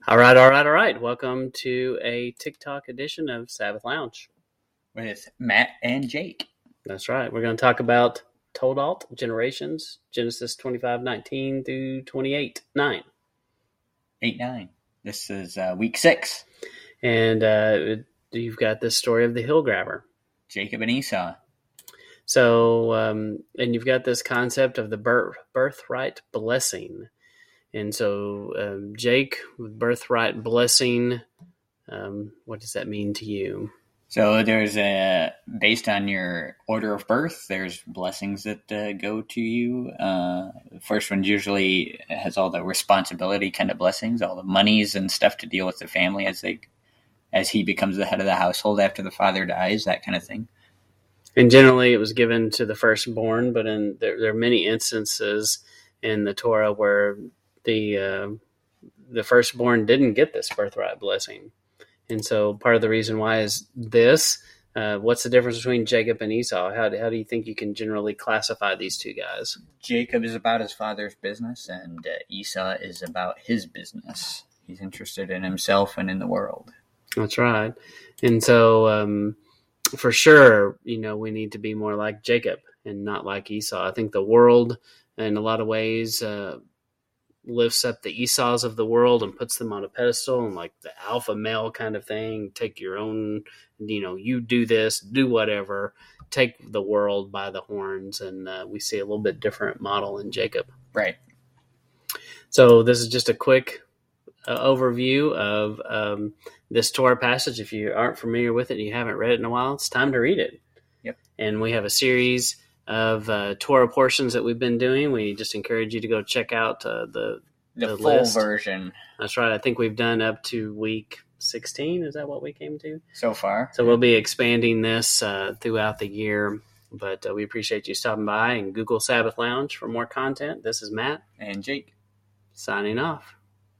All right. Welcome to a TikTok edition of Sabbath Lounge with Matt and Jake. That's right. We're going to talk about Toldalt generations, Genesis 25:19 through 28:9. 8-9. This is week 6. And you've got this story of the hill grabber, Jacob and Esau. So, and you've got this concept of the birthright blessing. And so, Jake, with birthright blessing, what does that mean to you? So there's based on your order of birth, there's blessings that go to you. The first one usually has all the responsibility kind of blessings, all the monies and stuff to deal with the family as he becomes the head of the household after the father dies, that kind of thing. And generally it was given to the firstborn, but there are many instances in the Torah where the firstborn didn't get this birthright blessing. And so part of the reason why is this. What's the difference between Jacob and Esau? How do you think you can generally classify these two guys? Jacob is about his father's business, and Esau is about his business. He's interested in himself and in the world. That's right. And so for sure, we need to be more like Jacob and not like Esau. I think the world, in a lot of ways, lifts up the Esau's of the world and puts them on a pedestal and like the alpha male kind of thing. Take your own, you do this, do whatever, take the world by the horns. And we see a little bit different model in Jacob. Right. So this is just a quick overview of this Torah passage. If you aren't familiar with it and you haven't read it in a while, it's time to read it. Yep. And we have a series of Torah portions that we've been doing. We just encourage you to go check out the full list. Version. That's right. I think we've done up to week 16. Is that what we came to? So far. So we'll be expanding this throughout the year. But we appreciate you stopping by and Google Sabbath Lounge for more content. This is Matt. And Jake. Signing off.